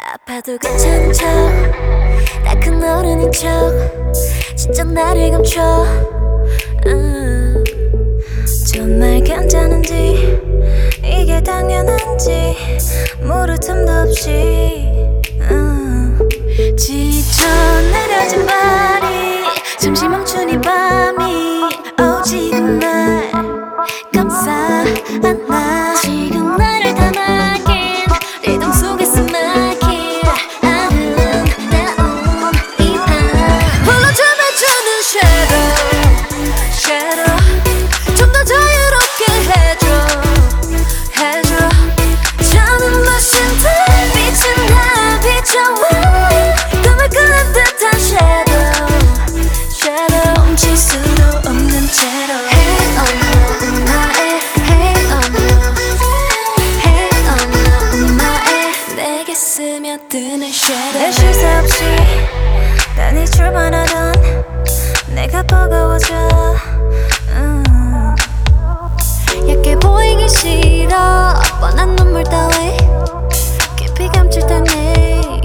아파도 괜찮은 척 다 큰 어른인 척 진짜 나를 감춰. 정말 괜찮은지 이게 당연한지 모를 틈도 없이 지쳐 내려진 발이 잠시 멈춘 이 밤이 지금 날 감싸 안아. 지금 나를 담아긴 리듬 속에서 막힐 아름다운 이 밤 홀로 잡아주는 shadow 좀 더 자유롭게 해줘 저는 마신 달빛은 나 비춰와 꿈을 꾸는 듯한 shadow 멈출 수도 없는 채로 스며드는 shadow 내 쉴 새 없이 단히 출발하던 내가 버거워져. 얇게 보이기 싫어 뻔한 눈물 따위 깊이 감출 테니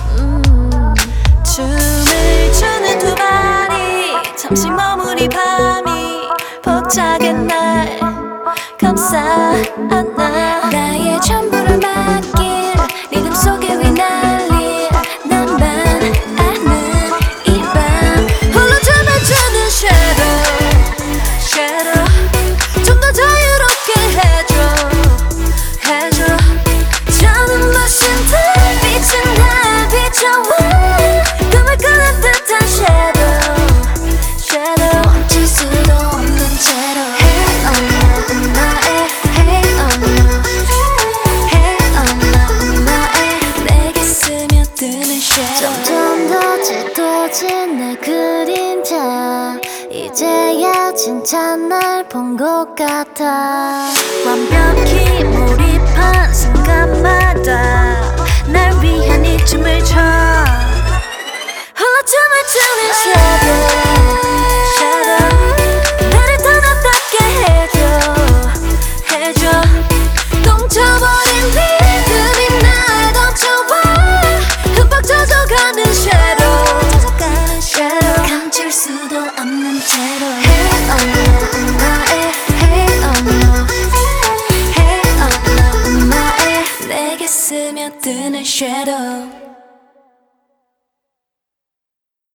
춤을 추는 두 발이 잠시 머문 이 밤이 벅차게 날 감싸 안아. 나의 전부를 맡길 리듬 속에 휘날릴 나만 아는 이 밤 홀로 잡아주는 shadow 좀 더 자유롭게 해줘 저는 마신 달빛은 나 비춰와 꿈을 꾸는 듯한 shadow 멈출 수도 없는 채로 점점 더 짙어진 내 그림자 이제야 진짜 날 본 것 같아. 완벽히 몰입한 순간마다 날 위한 이 춤을 춰 홀로 춤을 추는 shadow 나를 더 나답게 해줘 꽁쳐버린 리듬이 날 덮쳐와 흠뻑 젖어가는 shadow 감출 수도 없는 채로 내게 스며드는 shadow